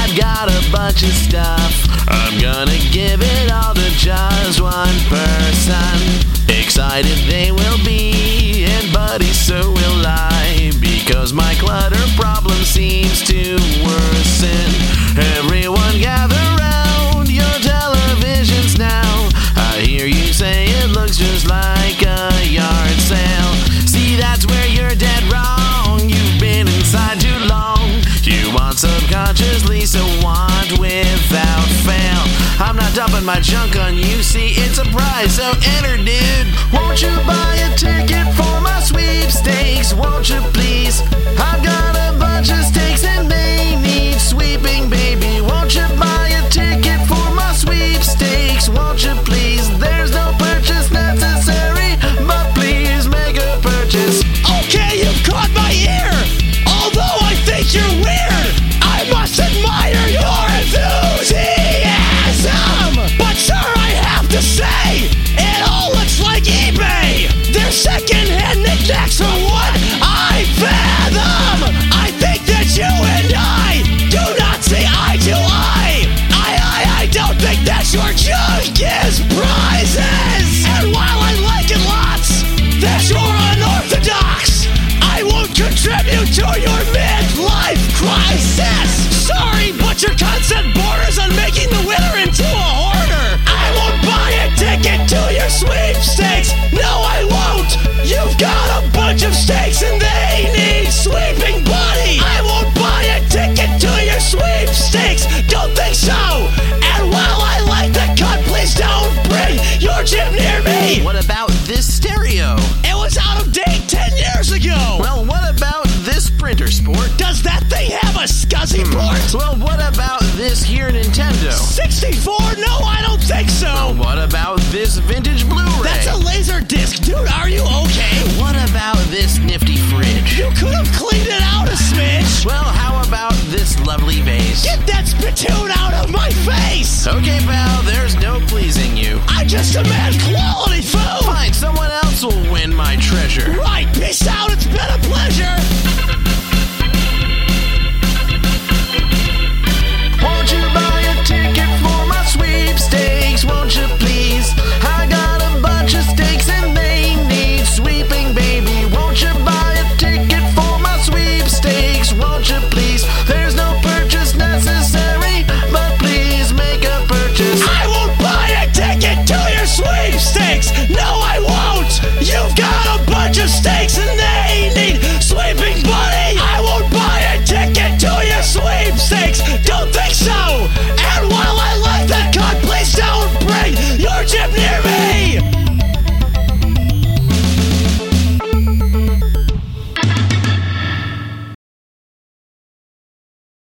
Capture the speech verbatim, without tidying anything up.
I've got a bunch of stuff. I'm gonna give it all to just one person. Excited they will be, and buddy, so will I, because my clutter problem seems to worsen. Everyone gather round your televisions now. I hear you say it looks just like a yard sale. See, that's where you're dead wrong. You've been inside too long. You want subconsciously, so want without fail. I'm not dumping my junk on you, see, it's a prize, so enter, dude. Won't you buy a ticket for my sweepstakes? Won't you please? I've got a bunch of stakes and they need sweeping, baby. Won't you buy a ticket for my sweepstakes? Won't you please? There's no purchase necessary, but please make a purchase. Okay, you've caught my ear. Although I think you're weird, I must admire your enthusiasm. But sir, I have to say, it all looks like eBay. They're second-hand knickknacks are what I fathom. I think that you and I do not see eye to eye. I, I, I don't think that your junk is prizes. And while I like it lots that you're unorthodox, I won't contribute to your midlife crisis. Sorry, but your concept borders on making the winner into a hoarder. I won't buy a ticket to your sweepstakes. No, I won't. You've got a bunch of stakes and they need sweeping, buddy. I won't buy a ticket to your sweepstakes. Don't think so. And while I like the cut, please don't bring your gym near me. What about this stereo? It was out of date ten years ago. Well, what about this printer, sport? Does that thing have a SCSI port? Well, what about this here Nintendo? sixty-four? No, I don't think so. Well, what about this vintage Blu-ray? That's a laser disc. Dude, are you okay? What about this nifty fridge? You could have cleaned it out a smidge. Well, how about this lovely vase? Get that spittoon out of my face. Okay, pal, there's no pleasing you. I just demand quality food. Fine, someone else will win my treasure. Right, peace out. It's been a pleasure.